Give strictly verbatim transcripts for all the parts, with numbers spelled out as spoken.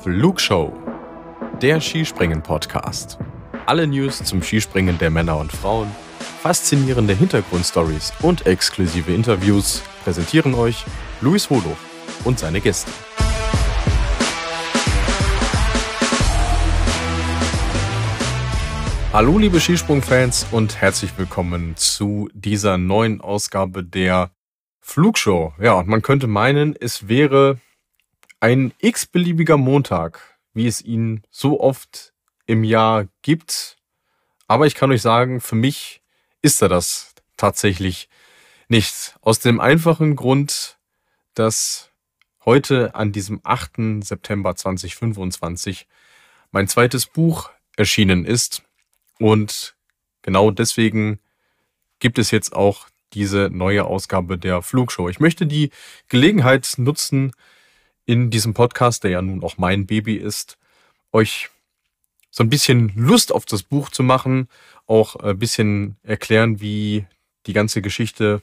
Flugshow, der Skispringen-Podcast. Alle News zum Skispringen der Männer und Frauen, faszinierende Hintergrundstories und exklusive Interviews präsentieren euch Luis Holoch und seine Gäste. Hallo liebe Skisprung-Fans und herzlich willkommen zu dieser neuen Ausgabe der Flugshow. Ja, und man könnte meinen, es wäre ein x-beliebiger Montag, wie es ihn so oft im Jahr gibt. Aber ich kann euch sagen, für mich ist er das tatsächlich nicht. Aus dem einfachen Grund, dass heute an diesem achten September zweitausendfünfundzwanzig mein zweites Buch erschienen ist. Und genau deswegen gibt es jetzt auch diese neue Ausgabe der Flugshow. Ich möchte die Gelegenheit nutzen, in diesem Podcast, der ja nun auch mein Baby ist, euch so ein bisschen Lust auf das Buch zu machen, auch ein bisschen erklären, wie die ganze Geschichte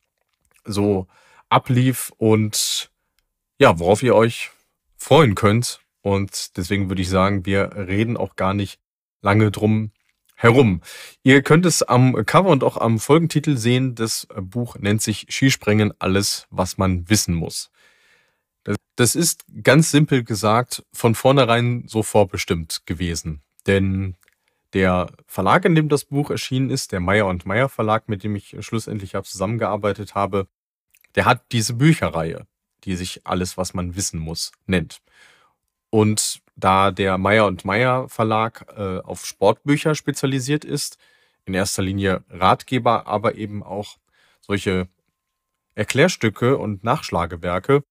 so ablief und ja, worauf ihr euch freuen könnt. Und deswegen würde ich sagen, wir reden auch gar nicht lange drum herum. Ihr könnt es am Cover und auch am Folgentitel sehen. Das Buch nennt sich Skispringen, alles, was man wissen muss. Das ist ganz simpel gesagt von vornherein so vorbestimmt gewesen. Denn der Verlag, in dem das Buch erschienen ist, der Meyer und Meyer Verlag, mit dem ich schlussendlich auch zusammengearbeitet habe, der hat diese Bücherreihe, die sich Alles, was man wissen muss, nennt. Und da der Meyer und Meyer Verlag äh, auf Sportbücher spezialisiert ist, in erster Linie Ratgeber, aber eben auch solche Erklärstücke und Nachschlagewerke,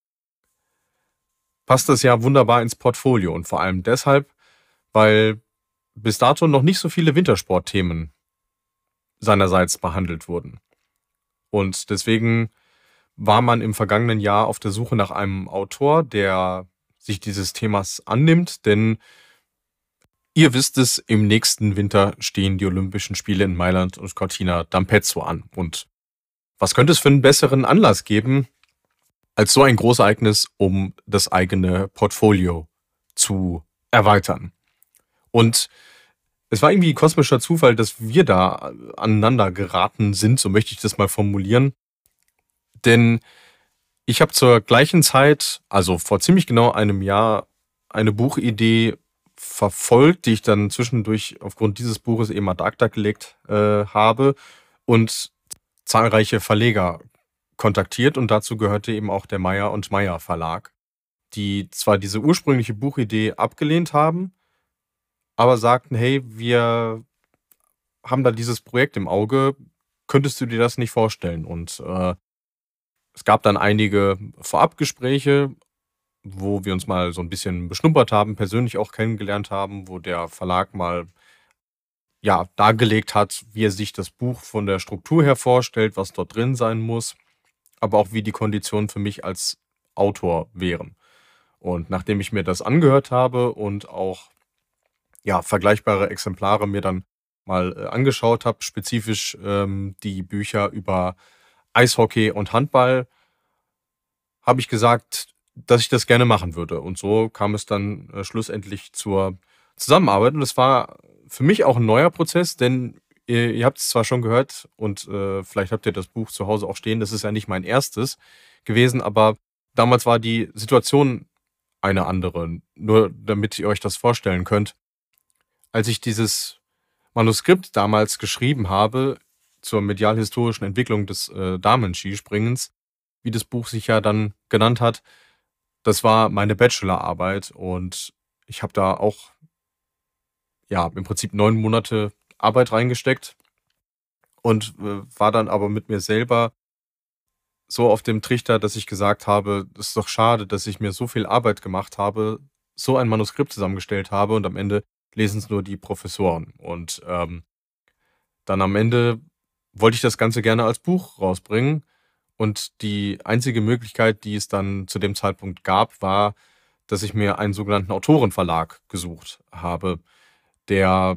passt das ja wunderbar ins Portfolio. Und vor allem deshalb, weil bis dato noch nicht so viele Wintersportthemen seinerseits behandelt wurden. Und deswegen war man im vergangenen Jahr auf der Suche nach einem Autor, der sich dieses Themas annimmt, denn ihr wisst es, im nächsten Winter stehen die Olympischen Spiele in Mailand und Cortina d'Ampezzo an. Und was könnte es für einen besseren Anlass geben, als so ein Großereignis, um das eigene Portfolio zu erweitern? Und es war irgendwie kosmischer Zufall, dass wir da aneinander geraten sind, so möchte ich das mal formulieren. Denn ich habe zur gleichen Zeit, also vor ziemlich genau einem Jahr, eine Buchidee verfolgt, die ich dann zwischendurch aufgrund dieses Buches eben ad acta gelegt äh, habe und zahlreiche Verleger kontaktiert. Und dazu gehörte eben auch der Meyer und Meyer Verlag, die zwar diese ursprüngliche Buchidee abgelehnt haben, aber sagten, hey, wir haben da dieses Projekt im Auge, könntest du dir das nicht vorstellen? Und äh, es gab dann einige Vorabgespräche, wo wir uns mal so ein bisschen beschnuppert haben, persönlich auch kennengelernt haben, wo der Verlag mal ja dargelegt hat, wie er sich das Buch von der Struktur her vorstellt, was dort drin sein muss, aber auch wie die Konditionen für mich als Autor wären. Und nachdem ich mir das angehört habe und auch ja vergleichbare Exemplare mir dann mal äh, angeschaut habe, spezifisch ähm, die Bücher über Eishockey und Handball, habe ich gesagt, dass ich das gerne machen würde. Und so kam es dann äh, schlussendlich zur Zusammenarbeit. Und es war für mich auch ein neuer Prozess, denn ihr, ihr habt es zwar schon gehört und äh, vielleicht habt ihr das Buch zu Hause auch stehen, das ist ja nicht mein erstes gewesen, aber damals war die Situation eine andere. Nur damit ihr euch das vorstellen könnt. Als ich dieses Manuskript damals geschrieben habe zur medialhistorischen Entwicklung des äh, Damenskispringens, wie das Buch sich ja dann genannt hat, das war meine Bachelorarbeit und ich habe da auch ja im Prinzip neun Monate Arbeit reingesteckt und äh, war dann aber mit mir selber so auf dem Trichter, dass ich gesagt habe, es ist doch schade, dass ich mir so viel Arbeit gemacht habe, so ein Manuskript zusammengestellt habe und am Ende lesen es nur die Professoren. Und ähm, dann am Ende wollte ich das Ganze gerne als Buch rausbringen. Und die einzige Möglichkeit, die es dann zu dem Zeitpunkt gab, war, dass ich mir einen sogenannten Autorenverlag gesucht habe, der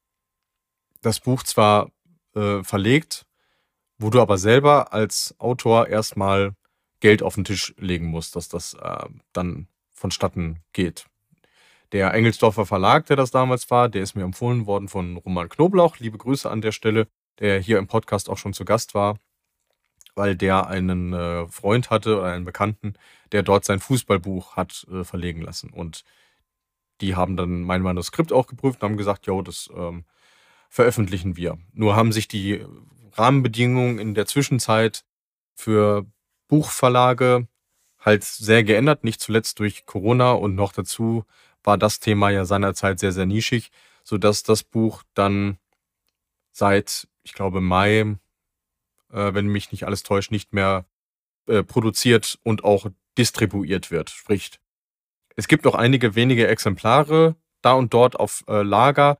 das Buch zwar äh, verlegt, wo du aber selber als Autor erstmal Geld auf den Tisch legen musst, dass das äh, dann vonstatten geht. Der Engelsdorfer Verlag, der das damals war, der ist mir empfohlen worden von Roman Knoblauch. Liebe Grüße an der Stelle, der hier im Podcast auch schon zu Gast war, weil der einen äh, Freund hatte oder einen Bekannten, der dort sein Fußballbuch hat äh, verlegen lassen. Und die haben dann mein Manuskript auch geprüft und haben gesagt, jo, das ähm, veröffentlichen wir. Nur haben sich die Rahmenbedingungen in der Zwischenzeit für Buchverlage halt sehr geändert, nicht zuletzt durch Corona, und noch dazu war das Thema ja seinerzeit sehr, sehr nischig, sodass das Buch dann seit, ich glaube, Mai, äh, wenn mich nicht alles täuscht, nicht mehr äh, produziert und auch distribuiert wird. Sprich, es gibt noch einige wenige Exemplare da und dort auf äh, Lager,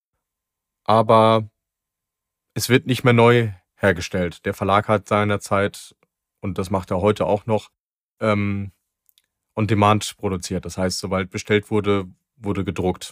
aber es wird nicht mehr neu hergestellt. Der Verlag hat seinerzeit, und das macht er heute auch noch, ähm, on demand produziert. Das heißt, sobald bestellt wurde, wurde gedruckt.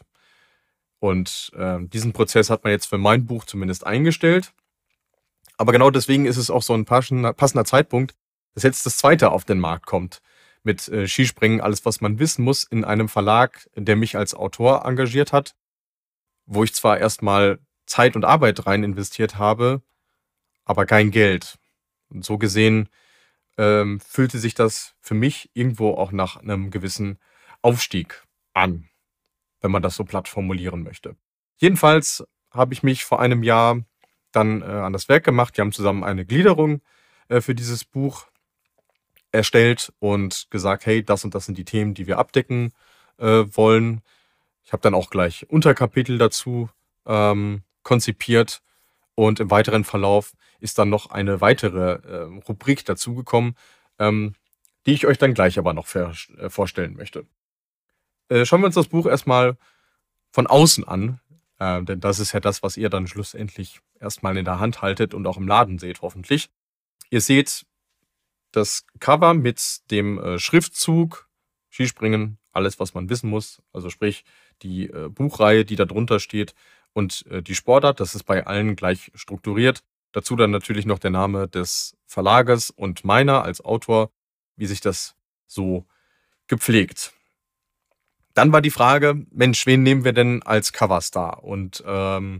Und äh, diesen Prozess hat man jetzt für mein Buch zumindest eingestellt. Aber genau deswegen ist es auch so ein passender, passender Zeitpunkt, dass jetzt das zweite auf den Markt kommt. Mit äh, Skispringen, alles, was man wissen muss, in einem Verlag, der mich als Autor engagiert hat, wo ich zwar erstmal Zeit und Arbeit rein investiert habe, aber kein Geld. Und so gesehen ähm, fühlte sich das für mich irgendwo auch nach einem gewissen Aufstieg an, wenn man das so platt formulieren möchte. Jedenfalls habe ich mich vor einem Jahr dann äh, an das Werk gemacht. Wir haben zusammen eine Gliederung äh, für dieses Buch erstellt und gesagt, hey, das und das sind die Themen, die wir abdecken äh, wollen. Ich habe dann auch gleich Unterkapitel dazu ähm, konzipiert, und im weiteren Verlauf ist dann noch eine weitere äh, Rubrik dazugekommen, ähm, die ich euch dann gleich aber noch ver- äh, vorstellen möchte. Äh, schauen wir uns das Buch erstmal von außen an, äh, denn das ist ja das, was ihr dann schlussendlich erstmal in der Hand haltet und auch im Laden seht, hoffentlich. Ihr seht das Cover mit dem äh, Schriftzug Skispringen, alles, was man wissen muss, also sprich die äh, Buchreihe, die da drunter steht, und äh, die Sportart, das ist bei allen gleich strukturiert. Dazu dann natürlich noch der Name des Verlages und meiner als Autor, wie sich das so gepflegt. Dann war die Frage, Mensch, wen nehmen wir denn als Coverstar? Und ähm,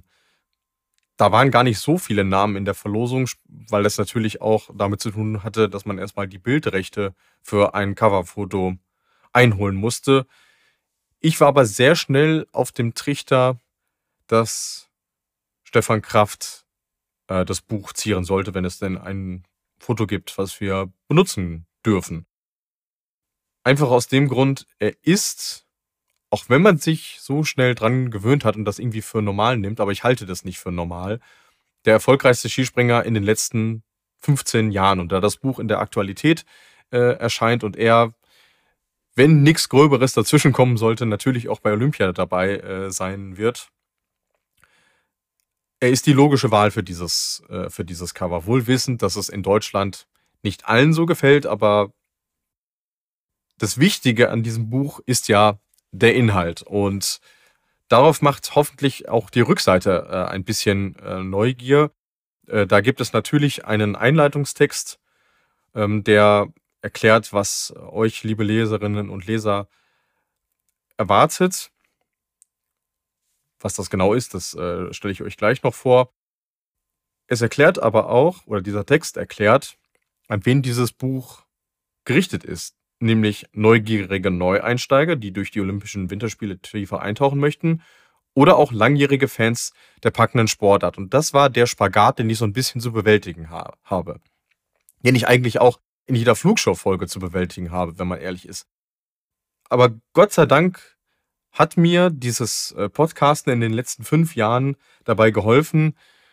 da waren gar nicht so viele Namen in der Verlosung, weil das natürlich auch damit zu tun hatte, dass man erstmal die Bildrechte für ein Coverfoto einholen musste. Ich war aber sehr schnell auf dem Trichter, dass Stefan Kraft äh, das Buch zieren sollte, wenn es denn ein Foto gibt, was wir benutzen dürfen. Einfach aus dem Grund, er ist, auch wenn man sich so schnell dran gewöhnt hat und das irgendwie für normal nimmt, aber ich halte das nicht für normal, der erfolgreichste Skispringer in den letzten fünfzehn Jahren. Und da das Buch in der Aktualität äh, erscheint und er, wenn nichts Gröberes dazwischen kommen sollte, natürlich auch bei Olympia dabei äh, sein wird, er ist die logische Wahl für dieses, äh, für dieses Cover. Wohl wissend, dass es in Deutschland nicht allen so gefällt, aber das Wichtige an diesem Buch ist ja der Inhalt. Und darauf macht hoffentlich auch die Rückseite äh, ein bisschen äh, Neugier. Äh, da gibt es natürlich einen Einleitungstext, ähm, der erklärt, was euch, liebe Leserinnen und Leser, erwartet. Was das genau ist, das äh, stelle ich euch gleich noch vor. Es erklärt aber auch, oder dieser Text erklärt, an wen dieses Buch gerichtet ist. Nämlich neugierige Neueinsteiger, die durch die Olympischen Winterspiele tiefer eintauchen möchten, oder auch langjährige Fans der packenden Sportart. Und das war der Spagat, den ich so ein bisschen zu bewältigen ha- habe. Den ich eigentlich auch in jeder Flugshow-Folge zu bewältigen habe, wenn man ehrlich ist. Aber Gott sei Dank hat mir dieses äh, Podcasten in den letzten fünf Jahren dabei geholfen,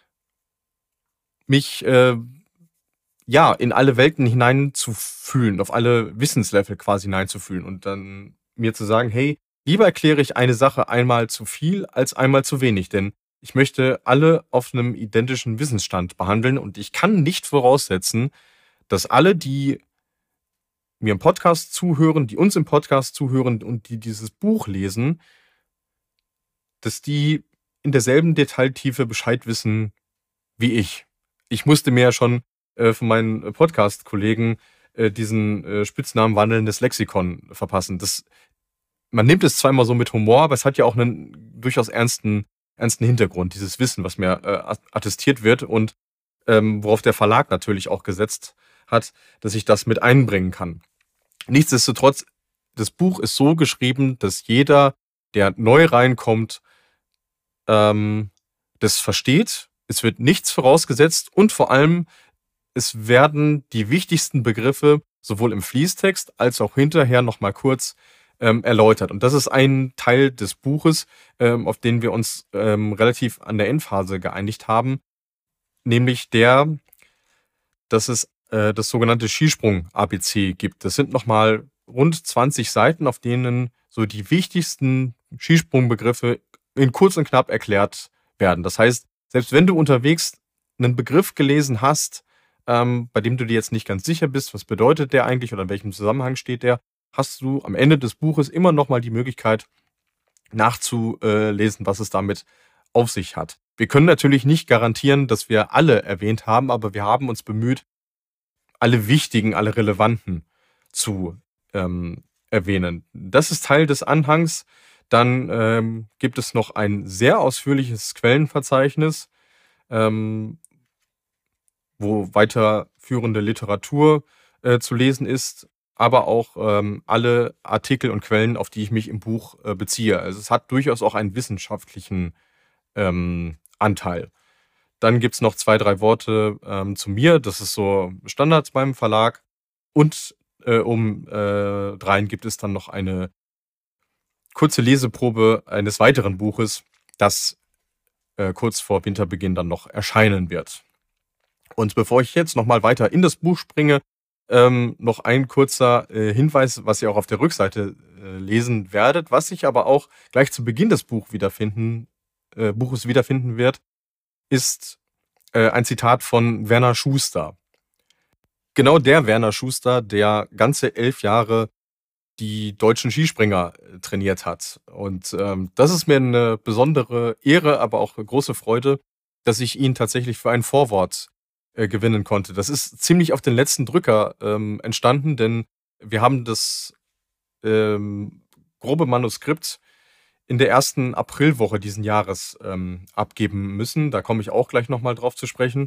mich äh, ja in alle Welten hineinzufühlen, auf alle Wissenslevel quasi hineinzufühlen und dann mir zu sagen, hey, lieber erkläre ich eine Sache einmal zu viel als einmal zu wenig, denn ich möchte alle auf einem identischen Wissensstand behandeln und ich kann nicht voraussetzen, dass alle, die mir im Podcast zuhören, die uns im Podcast zuhören und die dieses Buch lesen, dass die in derselben Detailtiefe Bescheid wissen wie ich. Ich musste mir ja schon äh, von meinen Podcast-Kollegen äh, diesen äh, Spitznamen wandelndes Lexikon verpassen. Das man nimmt es zwar immer so mit Humor, aber es hat ja auch einen durchaus ernsten, ernsten Hintergrund, dieses Wissen, was mir äh, attestiert wird und ähm, worauf der Verlag natürlich auch gesetzt hat, dass ich das mit einbringen kann. Nichtsdestotrotz, das Buch ist so geschrieben, dass jeder, der neu reinkommt, ähm, das versteht. Es wird nichts vorausgesetzt und vor allem, es werden die wichtigsten Begriffe sowohl im Fließtext als auch hinterher nochmal kurz ähm, erläutert. Und das ist ein Teil des Buches, ähm, auf den wir uns ähm, relativ an der Endphase geeinigt haben, nämlich der, dass es äh, das sogenannte Skisprung-A B C gibt. Das sind nochmal rund zwanzig Seiten, auf denen so die wichtigsten Skisprungbegriffe in kurz und knapp erklärt werden. Das heißt, selbst wenn du unterwegs einen Begriff gelesen hast, ähm, bei dem du dir jetzt nicht ganz sicher bist, was bedeutet der eigentlich oder in welchem Zusammenhang steht der, hast du am Ende des Buches immer nochmal die Möglichkeit nachzulesen, was es damit auf sich hat. Wir können natürlich nicht garantieren, dass wir alle erwähnt haben, aber wir haben uns bemüht, alle wichtigen, alle relevanten zu ähm, erwähnen. Das ist Teil des Anhangs. Dann ähm, gibt es noch ein sehr ausführliches Quellenverzeichnis, ähm, wo weiterführende Literatur äh, zu lesen ist, aber auch ähm, alle Artikel und Quellen, auf die ich mich im Buch äh, beziehe. Also es hat durchaus auch einen wissenschaftlichen ähm, Anteil. Dann gibt es noch zwei, drei Worte ähm, zu mir. Das ist so Standards beim Verlag. Und äh, um äh, dreien gibt es dann noch eine kurze Leseprobe eines weiteren Buches, das äh, kurz vor Winterbeginn dann noch erscheinen wird. Und bevor ich jetzt nochmal weiter in das Buch springe, ähm, noch ein kurzer äh, Hinweis, was ihr auch auf der Rückseite äh, lesen werdet, was sich aber auch gleich zu Beginn des Buch wiederfinden, äh, Buches wiederfinden wird, ist äh, ein Zitat von Werner Schuster. Genau der Werner Schuster, der ganze elf Jahre die deutschen Skispringer äh, trainiert hat. Und ähm, das ist mir eine besondere Ehre, aber auch eine große Freude, dass ich ihn tatsächlich für ein Vorwort äh, gewinnen konnte. Das ist ziemlich auf den letzten Drücker ähm, entstanden, denn wir haben das ähm, grobe Manuskript in der ersten Aprilwoche diesen Jahres ähm, abgeben müssen. Da komme ich auch gleich nochmal drauf zu sprechen.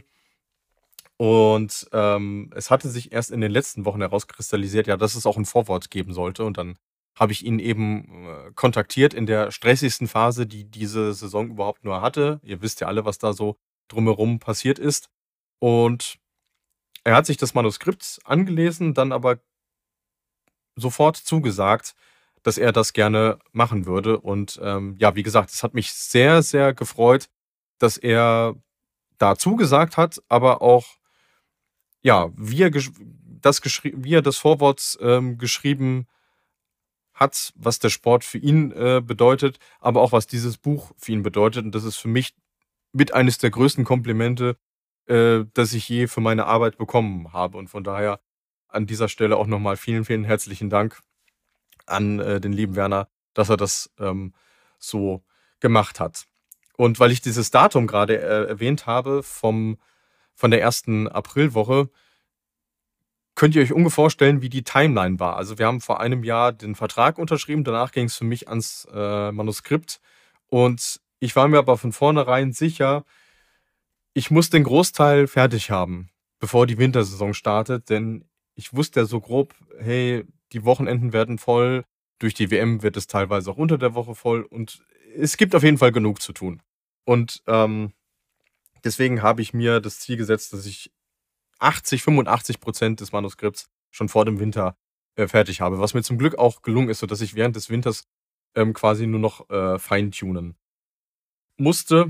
Und ähm, es hatte sich erst in den letzten Wochen herauskristallisiert, ja, dass es auch ein Vorwort geben sollte. Und dann habe ich ihn eben äh, kontaktiert in der stressigsten Phase, die diese Saison überhaupt nur hatte. Ihr wisst ja alle, was da so drumherum passiert ist. Und er hat sich das Manuskript angelesen, dann aber sofort zugesagt, dass er das gerne machen würde. Und ähm, ja, wie gesagt, es hat mich sehr, sehr gefreut, dass er da zugesagt hat, aber auch, ja, wie er, gesch das, geschri wie er das Vorwort ähm, geschrieben hat, was der Sport für ihn äh, bedeutet, aber auch was dieses Buch für ihn bedeutet. Und das ist für mich mit eines der größten Komplimente, äh, das ich je für meine Arbeit bekommen habe. Und von daher an dieser Stelle auch nochmal vielen, vielen herzlichen Dank an äh, den lieben Werner, dass er das ähm, so gemacht hat. Und weil ich dieses Datum gerade äh, erwähnt habe, vom, von der ersten Aprilwoche, könnt ihr euch ungefähr vorstellen, wie die Timeline war. Also wir haben vor einem Jahr den Vertrag unterschrieben, danach ging es für mich ans äh, Manuskript und ich war mir aber von vornherein sicher, ich muss den Großteil fertig haben, bevor die Wintersaison startet, denn ich wusste ja so grob, hey, die Wochenenden werden voll, durch die W M wird es teilweise auch unter der Woche voll und es gibt auf jeden Fall genug zu tun. Und ähm, deswegen habe ich mir das Ziel gesetzt, dass ich achtzig, fünfundachtzig Prozent des Manuskripts schon vor dem Winter äh, fertig habe, was mir zum Glück auch gelungen ist, sodass ich während des Winters ähm, quasi nur noch äh, feintunen musste.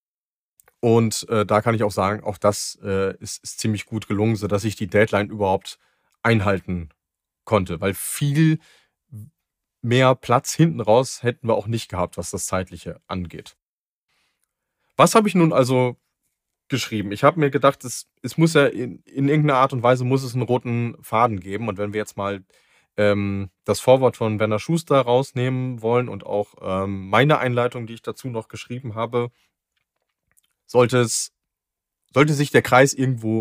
Und äh, da kann ich auch sagen, auch das äh, ist, ist ziemlich gut gelungen, sodass ich die Deadline überhaupt einhalten konnte, weil viel mehr Platz hinten raus hätten wir auch nicht gehabt, was das Zeitliche angeht. Was habe ich nun also geschrieben? Ich habe mir gedacht, es, es muss ja in, in irgendeiner Art und Weise muss es einen roten Faden geben. Und wenn wir jetzt mal ähm, das Vorwort von Werner Schuster rausnehmen wollen und auch ähm, meine Einleitung, die ich dazu noch geschrieben habe, sollte es, sollte sich der Kreis irgendwo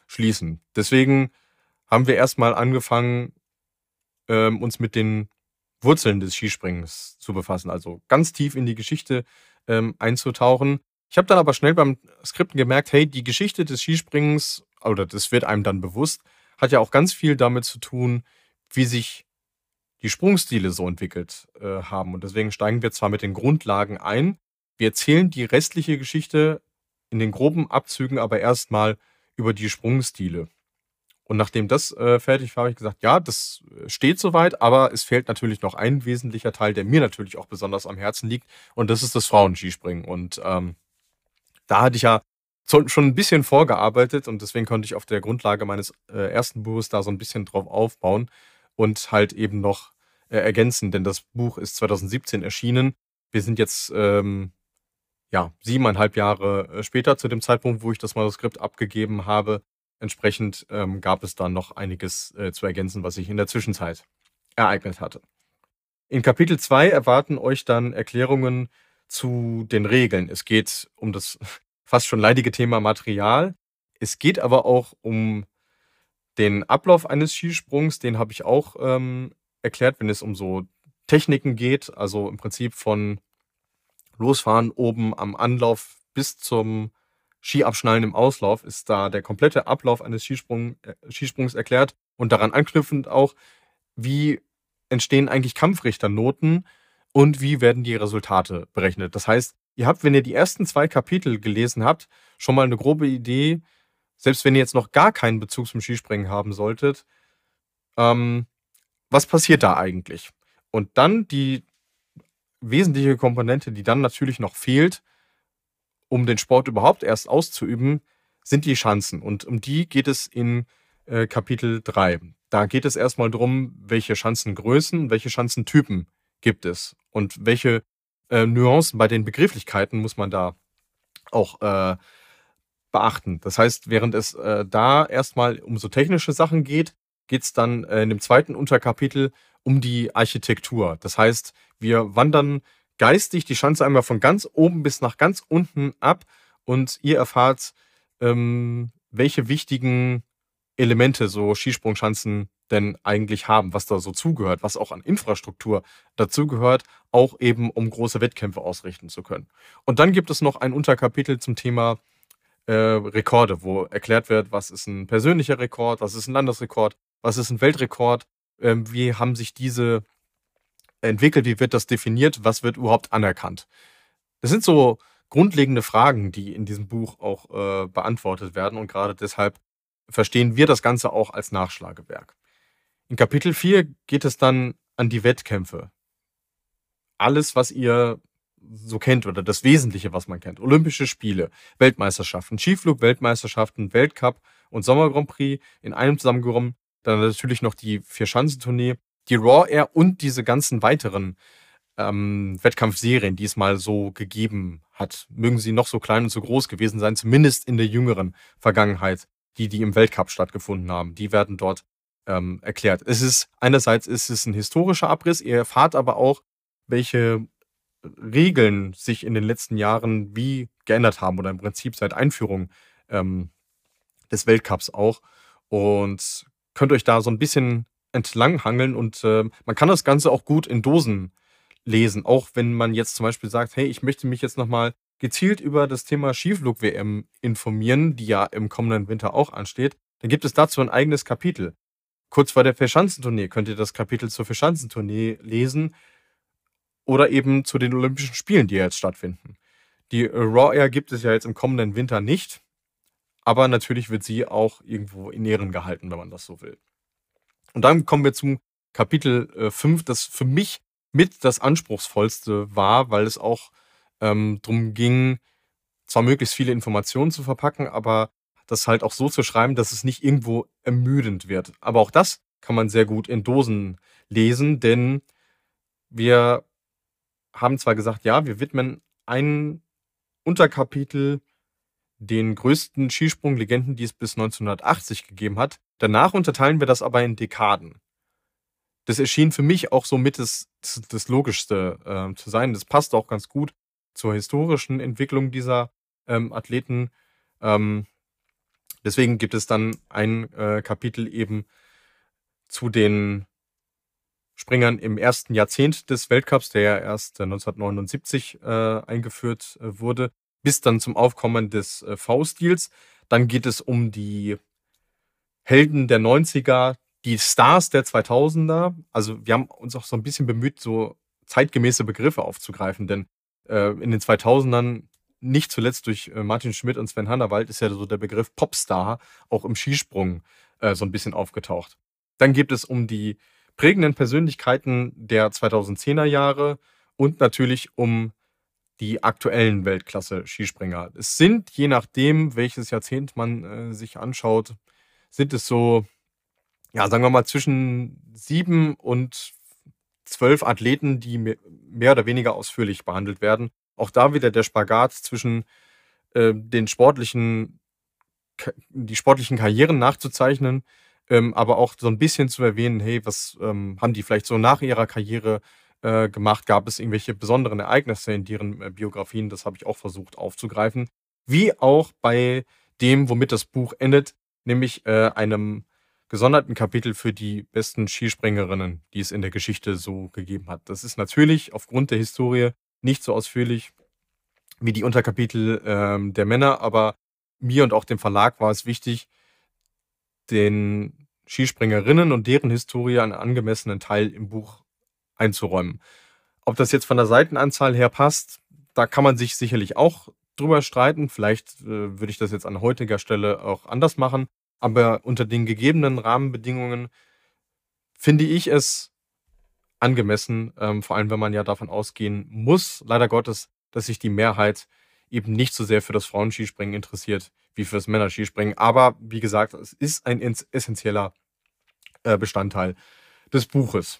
schließen. Deswegen haben wir erstmal angefangen, ähm, uns mit den Wurzeln des Skispringens zu befassen, also ganz tief in die Geschichte ähm, einzutauchen. Ich habe dann aber schnell beim Skripten gemerkt, hey, die Geschichte des Skispringens, oder das wird einem dann bewusst, hat ja auch ganz viel damit zu tun, wie sich die Sprungstile so entwickelt äh, haben. Und deswegen steigen wir zwar mit den Grundlagen ein, wir erzählen die restliche Geschichte in den groben Abzügen aber erstmal über die Sprungstile. Und nachdem das äh, fertig war, habe ich gesagt, ja, das äh, steht soweit, aber es fehlt natürlich noch ein wesentlicher Teil, der mir natürlich auch besonders am Herzen liegt, und das ist das Frauenskispringen. Und ähm, da hatte ich ja so, schon ein bisschen vorgearbeitet, und deswegen konnte ich auf der Grundlage meines äh, ersten Buches da so ein bisschen drauf aufbauen und halt eben noch äh, ergänzen, denn das Buch ist zwanzig siebzehn erschienen. Wir sind jetzt ähm, ja, siebeneinhalb Jahre äh, später zu dem Zeitpunkt, wo ich das Manuskript abgegeben habe. Entsprechend ähm, gab es dann noch einiges äh, zu ergänzen, was sich in der Zwischenzeit ereignet hatte. In Kapitel zwei erwarten euch dann Erklärungen zu den Regeln. Es geht um das fast schon leidige Thema Material. Es geht aber auch um den Ablauf eines Skisprungs. Den habe ich auch ähm, erklärt, wenn es um so Techniken geht. Also im Prinzip von Losfahren oben am Anlauf bis zum Skiabschnallen im Auslauf ist da der komplette Ablauf eines Skisprung, äh, Skisprungs erklärt, und daran anknüpfend auch, wie entstehen eigentlich Kampfrichternoten und wie werden die Resultate berechnet. Das heißt, ihr habt, wenn ihr die ersten zwei Kapitel gelesen habt, schon mal eine grobe Idee, selbst wenn ihr jetzt noch gar keinen Bezug zum Skispringen haben solltet, ähm, was passiert da eigentlich? Und dann die wesentliche Komponente, die dann natürlich noch fehlt, um den Sport überhaupt erst auszuüben, sind die Schanzen. Und um die geht es in äh, Kapitel drei. Da geht es erstmal darum, welche Schanzengrößen, welche Schanzentypen gibt es und welche äh, Nuancen bei den Begrifflichkeiten muss man da auch äh, beachten. Das heißt, während es äh, da erstmal um so technische Sachen geht, geht es dann äh, in dem zweiten Unterkapitel um die Architektur. Das heißt, wir wandern geistig die Schanze einmal von ganz oben bis nach ganz unten ab, und ihr erfahrt, ähm, welche wichtigen Elemente so Skisprungschanzen denn eigentlich haben, was da so zugehört, was auch an Infrastruktur dazugehört, auch eben um große Wettkämpfe ausrichten zu können. Und dann gibt es noch ein Unterkapitel zum Thema äh, Rekorde, wo erklärt wird, was ist ein persönlicher Rekord, was ist ein Landesrekord, was ist ein Weltrekord, ähm, wie haben sich diese entwickelt, wie wird das definiert, was wird überhaupt anerkannt. Das sind so grundlegende Fragen, die in diesem Buch auch äh, beantwortet werden, und gerade deshalb verstehen wir das Ganze auch als Nachschlagewerk. In Kapitel vier geht es dann an die Wettkämpfe. Alles, was ihr so kennt, oder das Wesentliche, was man kennt. Olympische Spiele, Weltmeisterschaften, Skiflug-Weltmeisterschaften, Weltcup und Sommer Grand Prix in einem zusammengenommen. Dann natürlich noch die Vier-Schanzentournee, die Raw Air und diese ganzen weiteren ähm, Wettkampfserien, die es mal so gegeben hat. Mögen sie noch so klein und so groß gewesen sein, zumindest in der jüngeren Vergangenheit, die, die im Weltcup stattgefunden haben. Die werden dort ähm, erklärt. Es ist, einerseits ist es ein historischer Abriss, ihr erfahrt aber auch, welche Regeln sich in den letzten Jahren wie geändert haben, oder im Prinzip seit Einführung ähm, des Weltcups auch, und könnt euch da so ein bisschen entlanghangeln, und äh, man kann das Ganze auch gut in Dosen lesen, auch wenn man jetzt zum Beispiel sagt, hey, ich möchte mich jetzt nochmal gezielt über das Thema Skiflug-W M informieren, die ja im kommenden Winter auch ansteht, dann gibt es dazu ein eigenes Kapitel. Kurz vor der Vierschanzentournee könnt ihr das Kapitel zur Vierschanzentournee lesen, oder eben zu den Olympischen Spielen, die jetzt stattfinden. Die äh, Raw Air gibt es ja jetzt im kommenden Winter nicht, aber natürlich wird sie auch irgendwo in Ehren gehalten, wenn man das so will. Und dann kommen wir zum Kapitel äh, fünf, das für mich mit das anspruchsvollste war, weil es auch ähm, darum ging, zwar möglichst viele Informationen zu verpacken, aber das halt auch so zu schreiben, dass es nicht irgendwo ermüdend wird. Aber auch das kann man sehr gut in Dosen lesen, denn wir haben zwar gesagt, ja, wir widmen ein Unterkapitel den größten Skisprunglegenden, die es bis neunzehnhundertachtzig gegeben hat. Danach unterteilen wir das aber in Dekaden. Das erschien für mich auch so mit das, das Logischste äh, zu sein. Das passt auch ganz gut zur historischen Entwicklung dieser ähm, Athleten. Ähm, deswegen gibt es dann ein äh, Kapitel eben zu den Springern im ersten Jahrzehnt des Weltcups, der ja erst äh, neunzehnhundertneunundsiebzig äh, eingeführt äh, wurde, bis dann zum Aufkommen des äh, V-Stils. Dann geht es um die Helden der neunziger, die Stars der zweitausender. Also wir haben uns auch so ein bisschen bemüht, so zeitgemäße Begriffe aufzugreifen, denn äh, in den zweitausendern, nicht zuletzt durch äh, Martin Schmidt und Sven Hannawald, ist ja so der Begriff Popstar auch im Skisprung äh, so ein bisschen aufgetaucht. Dann geht es um die prägenden Persönlichkeiten der zweitausendzehner Jahre und natürlich um die aktuellen Weltklasse-Skispringer. Es sind, je nachdem, welches Jahrzehnt man äh, sich anschaut, sind es so, ja, sagen wir mal, zwischen sieben und zwölf Athleten, die me- mehr oder weniger ausführlich behandelt werden. Auch da wieder der Spagat zwischen äh, den sportlichen, Ka- die sportlichen Karrieren nachzuzeichnen, ähm, aber auch so ein bisschen zu erwähnen, hey, was ähm, haben die vielleicht so nach ihrer Karriere äh, gemacht? Gab es irgendwelche besonderen Ereignisse in deren äh, Biografien? Das habe ich auch versucht aufzugreifen. Wie auch bei dem, womit das Buch endet, nämlich äh, einem gesonderten Kapitel für die besten Skispringerinnen, die es in der Geschichte so gegeben hat. Das ist natürlich aufgrund der Historie nicht so ausführlich wie die Unterkapitel ähm, der Männer, aber mir und auch dem Verlag war es wichtig, den Skispringerinnen und deren Historie einen angemessenen Teil im Buch einzuräumen. Ob das jetzt von der Seitenanzahl her passt, da kann man sich sicherlich auch drüber streiten. Vielleicht äh, würde ich das jetzt an heutiger Stelle auch anders machen. Aber unter den gegebenen Rahmenbedingungen finde ich es angemessen, ähm, vor allem wenn man ja davon ausgehen muss, leider Gottes, dass sich die Mehrheit eben nicht so sehr für das Frauenskispringen interessiert wie für das Männerskispringen. Aber wie gesagt, es ist ein ins- essentieller äh, Bestandteil des Buches.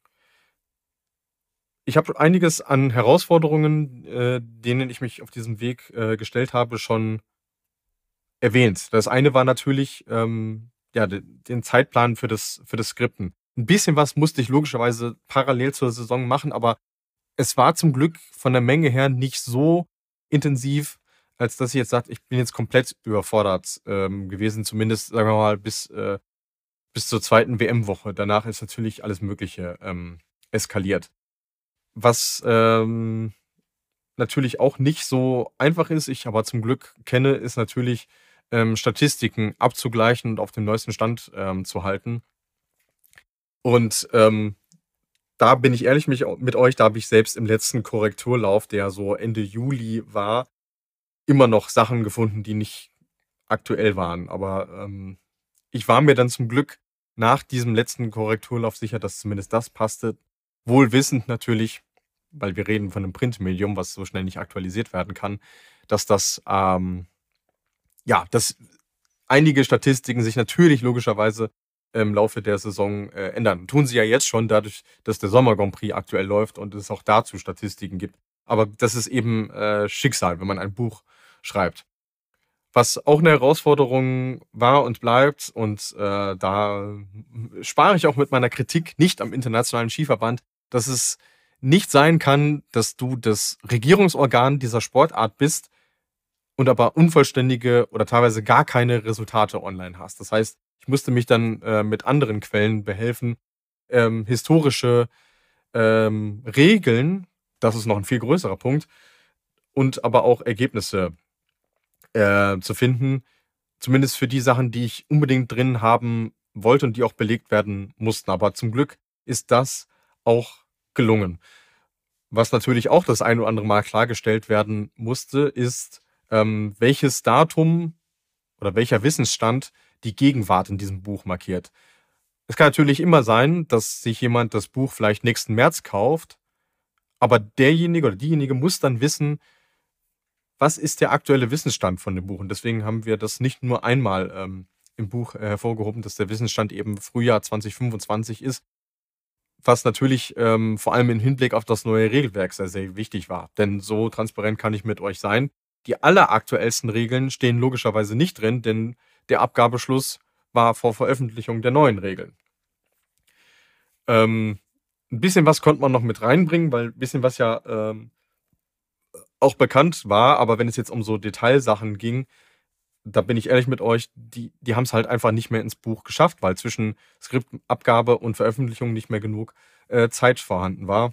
Ich habe einiges an Herausforderungen, äh, denen ich mich auf diesem Weg äh, gestellt habe, schon erwähnt. Das eine war natürlich ähm, ja, de- den Zeitplan für das, für das Skripten. Ein bisschen was musste ich logischerweise parallel zur Saison machen, aber es war zum Glück von der Menge her nicht so intensiv, als dass ich jetzt sage, ich bin jetzt komplett überfordert ähm, gewesen, zumindest, sagen wir mal, bis, äh, bis zur zweiten W M-Woche. Danach ist natürlich alles Mögliche ähm, eskaliert. Was ähm, natürlich auch nicht so einfach ist, ich aber zum Glück kenne, ist natürlich ähm, Statistiken abzugleichen und auf dem neuesten Stand ähm, zu halten. Und ähm, da bin ich ehrlich mich, mit euch, da habe ich selbst im letzten Korrekturlauf, der so Ende Juli war, immer noch Sachen gefunden, die nicht aktuell waren. Aber ähm, ich war mir dann zum Glück nach diesem letzten Korrekturlauf sicher, dass zumindest das passte. Wohl wissend natürlich, weil wir reden von einem Printmedium, was so schnell nicht aktualisiert werden kann, dass das, ähm, ja, dass einige Statistiken sich natürlich logischerweise im Laufe der Saison äh, ändern. Tun sie ja jetzt schon, dadurch, dass der Sommer Grand Prix aktuell läuft und es auch dazu Statistiken gibt. Aber das ist eben äh, Schicksal, wenn man ein Buch schreibt. Was auch eine Herausforderung war und bleibt, und äh, da spare ich auch mit meiner Kritik nicht am Internationalen Skiverband, dass es nicht sein kann, dass du das Regierungsorgan dieser Sportart bist und aber unvollständige oder teilweise gar keine Resultate online hast. Das heißt, ich musste mich dann äh, mit anderen Quellen behelfen, ähm, historische ähm, Regeln, das ist noch ein viel größerer Punkt, und aber auch Ergebnisse äh, zu finden, zumindest für die Sachen, die ich unbedingt drin haben wollte und die auch belegt werden mussten. Aber zum Glück ist das auch gelungen. Was natürlich auch das ein oder andere Mal klargestellt werden musste, ist, ähm, welches Datum oder welcher Wissensstand die Gegenwart in diesem Buch markiert. Es kann natürlich immer sein, dass sich jemand das Buch vielleicht nächsten März kauft, aber derjenige oder diejenige muss dann wissen, was ist der aktuelle Wissensstand von dem Buch. Und deswegen haben wir das nicht nur einmal ähm, im Buch äh, hervorgehoben, dass der Wissensstand eben Frühjahr zwanzig fünfundzwanzig ist, was natürlich ähm, vor allem im Hinblick auf das neue Regelwerk sehr, sehr wichtig war. Denn so transparent kann ich mit euch sein. Die alleraktuellsten Regeln stehen logischerweise nicht drin, denn der Abgabeschluss war vor Veröffentlichung der neuen Regeln. Ähm, ein bisschen was konnte man noch mit reinbringen, weil ein bisschen was ja ähm, auch bekannt war, aber wenn es jetzt um so Detailsachen ging, da bin ich ehrlich mit euch, die, die haben es halt einfach nicht mehr ins Buch geschafft, weil zwischen Skriptabgabe und Veröffentlichung nicht mehr genug äh, Zeit vorhanden war.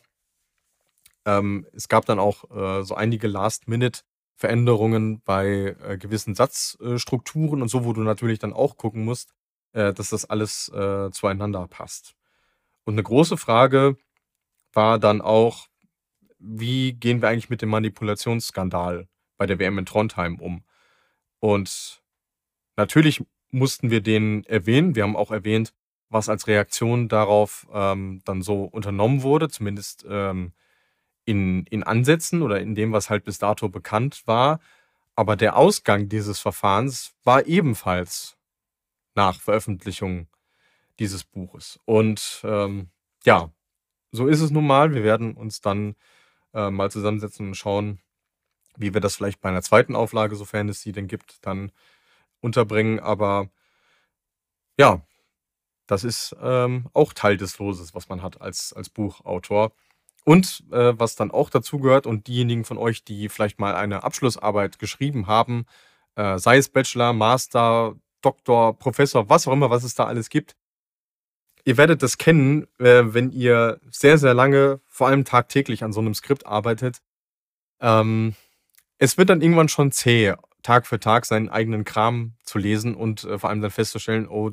Ähm, es gab dann auch äh, so einige Last-Minute-Veränderungen bei äh, gewissen Satzstrukturen und so, wo du natürlich dann auch gucken musst, äh, dass das alles äh, zueinander passt. Und eine große Frage war dann auch, wie gehen wir eigentlich mit dem Manipulationsskandal bei der W M in Trondheim um? Und natürlich mussten wir den erwähnen. Wir haben auch erwähnt, was als Reaktion darauf ähm, dann so unternommen wurde, zumindest ähm, in, in Ansätzen oder in dem, was halt bis dato bekannt war. Aber der Ausgang dieses Verfahrens war ebenfalls nach Veröffentlichung dieses Buches. Und ähm, ja, so ist es nun mal. Wir werden uns dann äh, mal zusammensetzen und schauen, wie wir das vielleicht bei einer zweiten Auflage, sofern es sie denn gibt, dann unterbringen. Aber ja, das ist ähm, auch Teil des Loses, was man hat als, als Buchautor. Und äh, was dann auch dazu gehört, und diejenigen von euch, die vielleicht mal eine Abschlussarbeit geschrieben haben, äh, sei es Bachelor, Master, Doktor, Professor, was auch immer, was es da alles gibt, ihr werdet das kennen, äh, wenn ihr sehr, sehr lange, vor allem tagtäglich an so einem Skript arbeitet. Ähm, es wird dann irgendwann schon zäh, Tag für Tag seinen eigenen Kram zu lesen und äh, vor allem dann festzustellen, oh,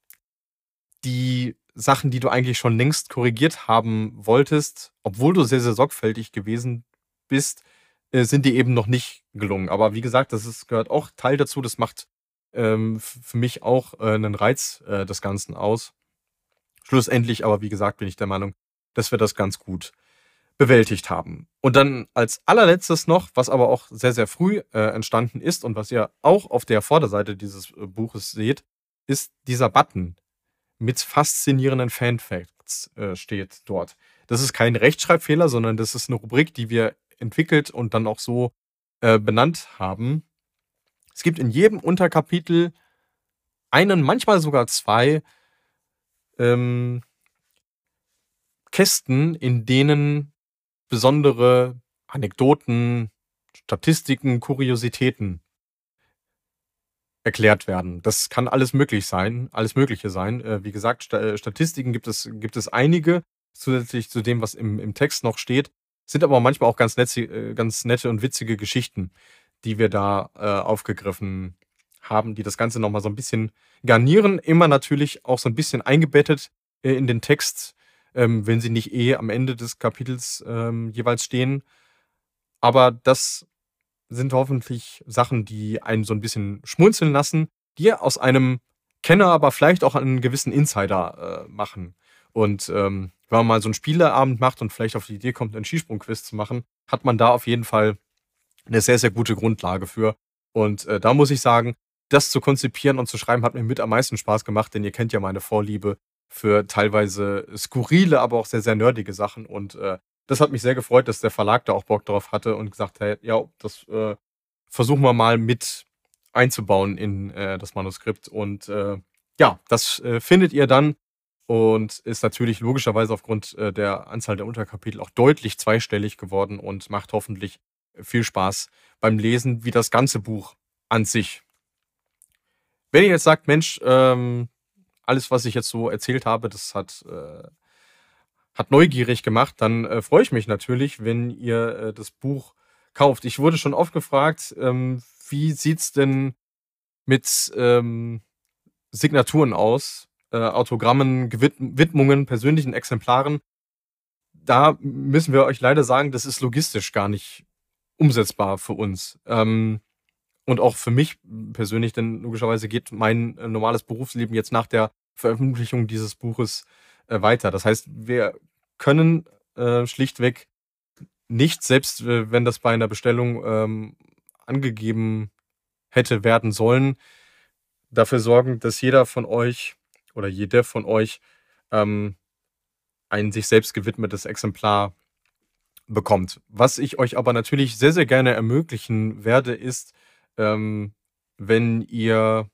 die Sachen, die du eigentlich schon längst korrigiert haben wolltest, obwohl du sehr, sehr sorgfältig gewesen bist, äh, sind dir eben noch nicht gelungen. Aber wie gesagt, das ist, gehört auch Teil dazu. Das macht ähm, f- für mich auch äh, einen Reiz äh, des Ganzen aus. Schlussendlich aber, wie gesagt, bin ich der Meinung, dass wir das ganz gut bewältigt haben. Und dann als allerletztes noch, was aber auch sehr, sehr früh äh, entstanden ist und was ihr auch auf der Vorderseite dieses äh, Buches seht, ist dieser Button mit faszinierenden Fanfacts äh, steht dort. Das ist kein Rechtschreibfehler, sondern das ist eine Rubrik, die wir entwickelt und dann auch so äh, benannt haben. Es gibt in jedem Unterkapitel einen, manchmal sogar zwei ähm, Kästen, in denen besondere Anekdoten, Statistiken, Kuriositäten erklärt werden. Das kann alles möglich sein, alles Mögliche sein. Äh, wie gesagt, Sta äh, Statistiken gibt es gibt es einige, zusätzlich zu dem, was im im Text noch steht, sind aber manchmal auch ganz netzi äh, ganz nette und witzige Geschichten, die wir da, äh, aufgegriffen haben, die das Ganze noch mal so ein bisschen garnieren. Immer natürlich auch so ein bisschen eingebettet, äh, in den Text, ähm, wenn sie nicht eh am Ende des Kapitels, ähm, jeweils stehen. Aber das sind hoffentlich Sachen, die einen so ein bisschen schmunzeln lassen, die aus einem Kenner aber vielleicht auch einen gewissen Insider, äh, machen. Und, ähm, wenn man mal so 'n Spieleabend macht und vielleicht auf die Idee kommt, 'n Skisprungquiz zu machen, hat man da auf jeden Fall eine sehr, sehr gute Grundlage für. Und, äh, da muss ich sagen, das zu konzipieren und zu schreiben, hat mir mit am meisten Spaß gemacht, denn ihr kennt ja meine Vorliebe für teilweise skurrile, aber auch sehr, sehr nerdige Sachen. Und, äh, das hat mich sehr gefreut, dass der Verlag da auch Bock drauf hatte und gesagt hat: „Ja, das, äh, versuchen wir mal mit einzubauen in, äh, das Manuskript.“ Und, äh, ja, das, äh, findet ihr dann und ist natürlich logischerweise aufgrund, äh, der Anzahl der Unterkapitel auch deutlich zweistellig geworden und macht hoffentlich viel Spaß beim Lesen, wie das ganze Buch an sich. Wenn ihr jetzt sagt: „Mensch, ähm, alles, was ich jetzt so erzählt habe, das hat, äh hat neugierig gemacht“, dann, äh, freue ich mich natürlich, wenn ihr, äh, das Buch kauft. Ich wurde schon oft gefragt, ähm, wie sieht's denn mit, ähm, Signaturen aus, äh, Autogrammen, Gewid Widmungen, persönlichen Exemplaren? Da müssen wir euch leider sagen, das ist logistisch gar nicht umsetzbar für uns. Ähm, und auch für mich persönlich, denn logischerweise geht mein, äh, normales Berufsleben jetzt nach der Veröffentlichung dieses Buches, äh, weiter. Das heißt, wir können, äh, schlichtweg nicht, selbst, äh, wenn das bei einer Bestellung, ähm, angegeben hätte werden sollen, dafür sorgen, dass jeder von euch oder jede von euch, ähm, ein sich selbst gewidmetes Exemplar bekommt. Was ich euch aber natürlich sehr, sehr gerne ermöglichen werde, ist, ähm, wenn ihr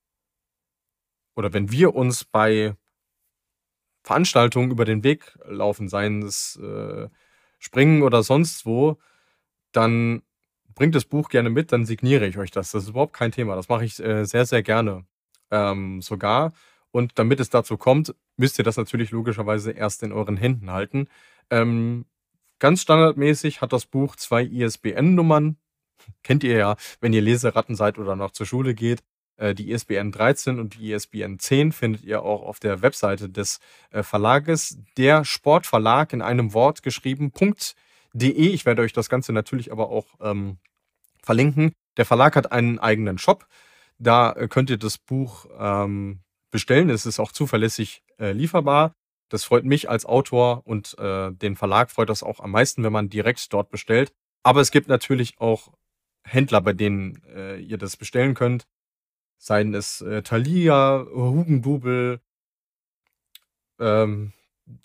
oder wenn wir uns bei Veranstaltungen über den Weg laufen, seien es, äh, Springen oder sonst wo, dann bringt das Buch gerne mit, dann signiere ich euch das. Das ist überhaupt kein Thema. Das mache ich äh, sehr, sehr gerne ähm, sogar. Und damit es dazu kommt, müsst ihr das natürlich logischerweise erst in euren Händen halten. Ähm, ganz standardmäßig hat das Buch zwei I S B N-Nummern. Kennt ihr ja, wenn ihr Leseratten seid oder noch zur Schule geht. Äh, die I S B N dreizehn und die I S B N zehn findet ihr auch auf der Webseite des äh, Verlages. Der Sportverlag in einem Wort geschrieben, .de. Ich werde euch das Ganze natürlich aber auch ähm, verlinken. Der Verlag hat einen eigenen Shop. Da äh, könnt ihr das Buch ähm, bestellen. Es ist auch zuverlässig äh, lieferbar. Das freut mich als Autor und äh, den Verlag freut das auch am meisten, wenn man direkt dort bestellt. Aber es gibt natürlich auch Händler, bei denen äh, ihr das bestellen könnt. Seien es äh, Thalia, Hugendubel, ähm,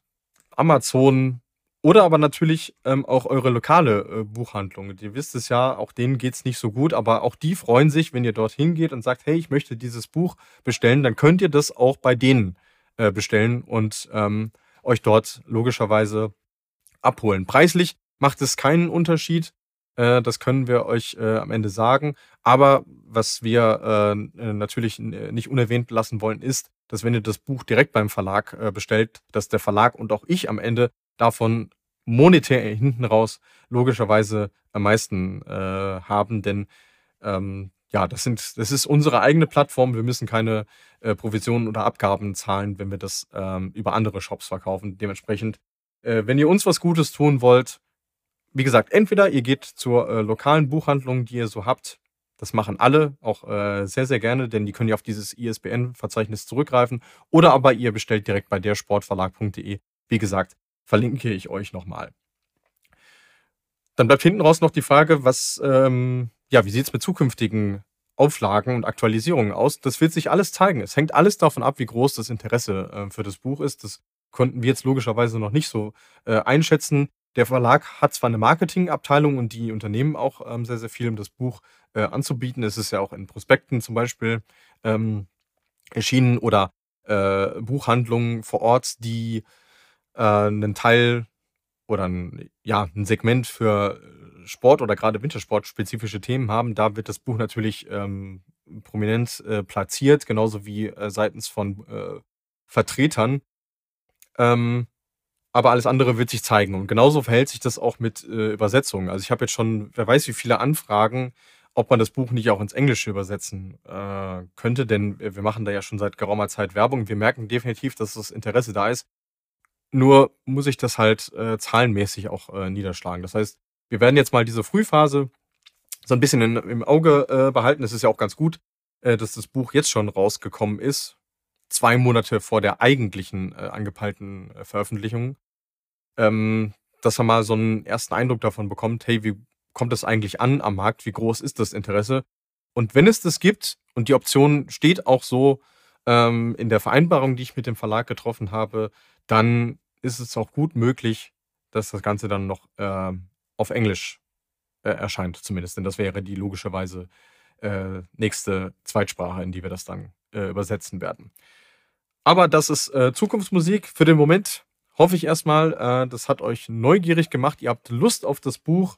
Amazon oder aber natürlich ähm, auch eure lokale äh, Buchhandlung. Ihr wisst es ja, auch denen geht's nicht so gut, aber auch die freuen sich, wenn ihr dorthin geht und sagt, hey, ich möchte dieses Buch bestellen, dann könnt ihr das auch bei denen äh, bestellen und ähm, euch dort logischerweise abholen. Preislich macht es keinen Unterschied, äh, das können wir euch äh, am Ende sagen. Aber was wir äh, natürlich äh, nicht unerwähnt lassen wollen, ist, dass wenn ihr das Buch direkt beim Verlag äh, bestellt, dass der Verlag und auch ich am Ende davon monetär hinten raus logischerweise am meisten äh, haben, denn ähm, ja, das sind, das ist unsere eigene Plattform. Wir müssen keine äh, Provisionen oder Abgaben zahlen, wenn wir das ähm, über andere Shops verkaufen. Dementsprechend, äh, wenn ihr uns was Gutes tun wollt, wie gesagt, entweder ihr geht zur äh, lokalen Buchhandlung, die ihr so habt. Das machen alle auch äh, sehr, sehr gerne, denn die können ja auf dieses I S B N-Verzeichnis zurückgreifen. Oder aber ihr bestellt direkt bei der sportverlag punkt de. Wie gesagt, verlinke ich euch nochmal. Dann bleibt hinten raus noch die Frage, was, ähm, ja, wie sieht es mit zukünftigen Auflagen und Aktualisierungen aus? Das wird sich alles zeigen. Es hängt alles davon ab, wie groß das Interesse äh, für das Buch ist. Das konnten wir jetzt logischerweise noch nicht so äh, einschätzen. Der Verlag hat zwar eine Marketingabteilung und die unternehmen auch ähm, sehr, sehr viel, um das Buch äh, anzubieten. Es ist ja auch in Prospekten zum Beispiel ähm, erschienen oder äh, Buchhandlungen vor Ort, die äh, einen Teil oder ein, ja, ein Segment für Sport oder gerade Wintersport-spezifische Themen haben. Da wird das Buch natürlich ähm, prominent äh, platziert, genauso wie äh, seitens von äh, Vertretern. Ähm, aber alles andere wird sich zeigen. Und genauso verhält sich das auch mit äh, Übersetzungen. Also ich habe jetzt schon, wer weiß, wie viele Anfragen, ob man das Buch nicht auch ins Englische übersetzen äh, könnte, denn wir wir machen da ja schon seit geraumer Zeit Werbung. Wir merken definitiv, dass das Interesse da ist. Nur muss ich das halt äh, zahlenmäßig auch äh, niederschlagen. Das heißt, wir werden jetzt mal diese Frühphase so ein bisschen in, im Auge äh, behalten. Es ist ja auch ganz gut, äh, dass das Buch jetzt schon rausgekommen ist. Zwei Monate vor der eigentlichen äh, angepeilten äh, Veröffentlichung. Ähm, dass man mal so einen ersten Eindruck davon bekommt, hey, wie kommt das eigentlich an am Markt? Wie groß ist das Interesse? Und wenn es das gibt und die Option steht auch so ähm, in der Vereinbarung, die ich mit dem Verlag getroffen habe, dann ist es auch gut möglich, dass das Ganze dann noch ähm, auf Englisch äh, erscheint, zumindest. Denn das wäre die logischerweise äh, nächste Zweitsprache, in die wir das dann äh, übersetzen werden. Aber das ist äh, Zukunftsmusik. Für den Moment hoffe ich erstmal, äh, das hat euch neugierig gemacht. Ihr habt Lust auf das Buch.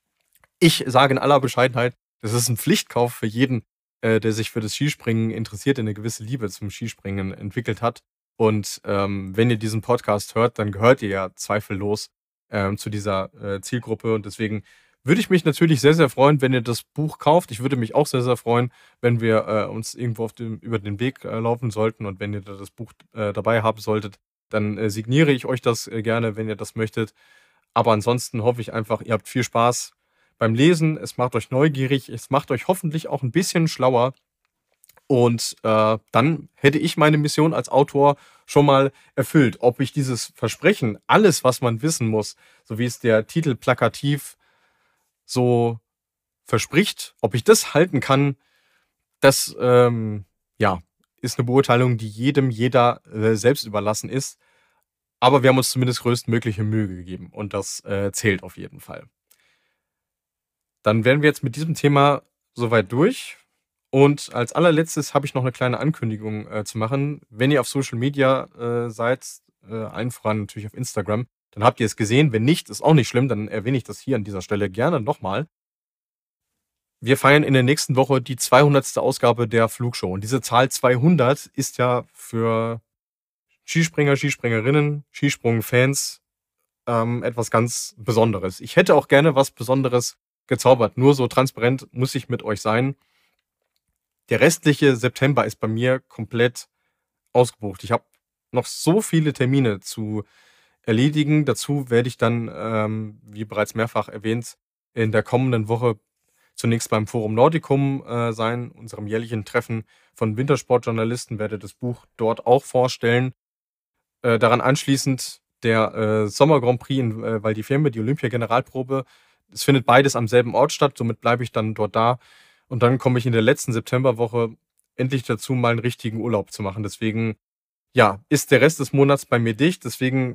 Ich sage in aller Bescheidenheit, das ist ein Pflichtkauf für jeden, äh, der sich für das Skispringen interessiert, der eine gewisse Liebe zum Skispringen entwickelt hat. Und ähm, wenn ihr diesen Podcast hört, dann gehört ihr ja zweifellos ähm, zu dieser äh, Zielgruppe. Und deswegen würde ich mich natürlich sehr, sehr freuen, wenn ihr das Buch kauft. Ich würde mich auch sehr, sehr freuen, wenn wir äh, uns irgendwo auf dem, über den Weg äh, laufen sollten. Und wenn ihr da das Buch äh, dabei haben solltet, dann äh, signiere ich euch das äh, gerne, wenn ihr das möchtet. Aber ansonsten hoffe ich einfach, ihr habt viel Spaß beim Lesen. Es macht euch neugierig. Es macht euch hoffentlich auch ein bisschen schlauer. Und äh, dann hätte ich meine Mission als Autor schon mal erfüllt. Ob ich dieses Versprechen, alles, was man wissen muss, so wie es der Titel plakativ so verspricht, ob ich das halten kann, das ähm, ja, ist eine Beurteilung, die jedem, jeder äh, selbst überlassen ist. Aber wir haben uns zumindest größtmögliche Mühe gegeben und das äh, zählt auf jeden Fall. Dann wären wir jetzt mit diesem Thema soweit durch. Und als allerletztes habe ich noch eine kleine Ankündigung äh, zu machen. Wenn ihr auf Social Media äh, seid, äh, allen voran natürlich auf Instagram, dann habt ihr es gesehen. Wenn nicht, ist auch nicht schlimm, dann erwähne ich das hier an dieser Stelle gerne nochmal. wir feiern in der nächsten Woche die zweihundertste Ausgabe der Flugshow. Und diese Zahl zweihundert ist ja für Skispringer, Skispringerinnen, Skisprung-Fans ähm, etwas ganz Besonderes. Ich hätte auch gerne was Besonderes gezaubert. Nur so transparent muss ich mit euch sein. Der restliche September ist bei mir komplett ausgebucht. Ich habe noch so viele Termine zu erledigen. Dazu werde ich dann, ähm, wie bereits mehrfach erwähnt, in der kommenden Woche zunächst beim Forum Nordicum äh, sein, unserem jährlichen Treffen von Wintersportjournalisten, werde das Buch dort auch vorstellen. Äh, daran anschließend der äh, Sommer Grand Prix in äh, Val di Fiemme, die Olympia-Generalprobe. Es findet beides am selben Ort statt, somit bleibe ich dann dort da. Und dann komme ich in der letzten Septemberwoche endlich dazu, mal einen richtigen Urlaub zu machen. Deswegen, ja, ist der Rest des Monats bei mir dicht. Deswegen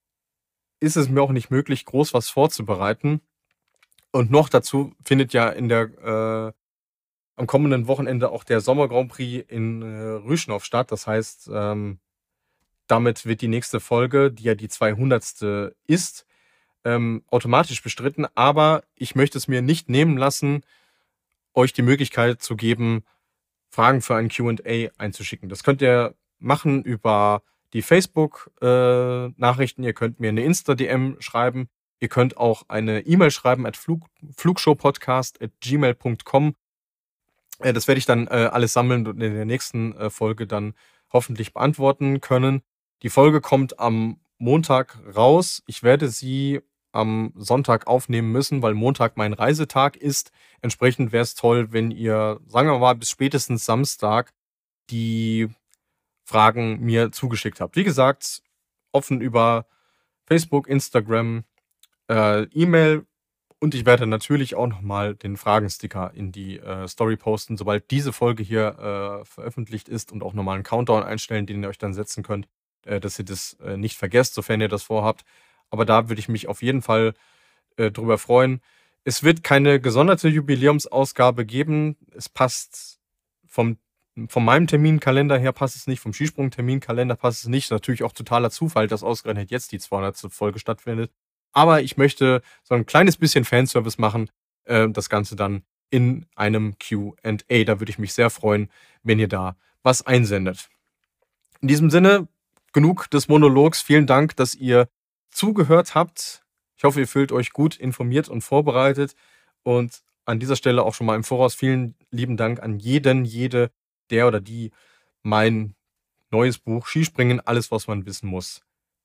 ist es mir auch nicht möglich, groß was vorzubereiten. Und noch dazu findet ja in der äh, am kommenden Wochenende auch der Sommer Grand Prix in äh, Rüschenhof statt. Das heißt, ähm, damit wird die nächste Folge, die ja die zweihundertste ist, ähm, automatisch bestritten. Aber ich möchte es mir nicht nehmen lassen, euch die Möglichkeit zu geben, Fragen für ein Q und A einzuschicken. Das könnt ihr machen über die Facebook-Nachrichten. Äh, ihr könnt mir eine Insta-D M schreiben. Ihr könnt auch eine E-Mail schreiben at flug, flugshowpodcast at gmail punkt com. Äh, das werde ich dann äh, alles sammeln und in der nächsten äh, Folge dann hoffentlich beantworten können. Die Folge kommt am Montag raus. Ich werde sie am Sonntag aufnehmen müssen, weil Montag mein Reisetag ist. Entsprechend wäre es toll, wenn ihr, sagen wir mal, bis spätestens Samstag die Fragen mir zugeschickt habt. Wie gesagt, offen über Facebook, Instagram, äh, E-Mail und ich werde natürlich auch nochmal den Fragensticker in die äh, Story posten, sobald diese Folge hier äh, veröffentlicht ist und auch nochmal einen Countdown einstellen, den ihr euch dann setzen könnt, äh, dass ihr das äh, nicht vergesst, sofern ihr das vorhabt. Aber da würde ich mich auf jeden Fall äh, drüber freuen. Es wird keine gesonderte Jubiläumsausgabe geben. Es passt vom, von meinem Terminkalender her passt es nicht, vom Skisprung-Terminkalender passt es nicht. Natürlich auch totaler Zufall, dass ausgerechnet jetzt die zweihundertste Folge stattfindet. Aber ich möchte so ein kleines bisschen Fanservice machen, äh, das Ganze dann in einem Q und A. Da würde ich mich sehr freuen, wenn ihr da was einsendet. In diesem Sinne, genug des Monologs. Vielen Dank, dass ihr zugehört habt. Ich hoffe, ihr fühlt euch gut informiert und vorbereitet. Und an dieser Stelle auch schon mal im Voraus vielen lieben Dank an jeden, jede, der oder die mein neues Buch Skispringen, alles, was man wissen muss,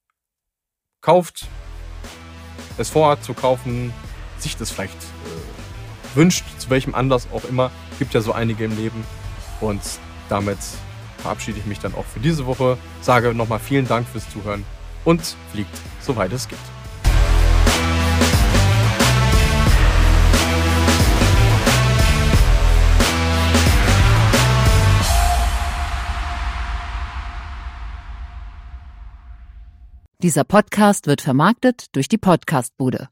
kauft, es vorhat zu kaufen, sich das vielleicht äh, wünscht, zu welchem Anlass auch immer. Gibt ja so einige im Leben. Und damit verabschiede ich mich dann auch für diese Woche. Sage nochmal vielen Dank fürs Zuhören und fliegt, soweit es geht. Dieser Podcast wird vermarktet durch die Podcastbude.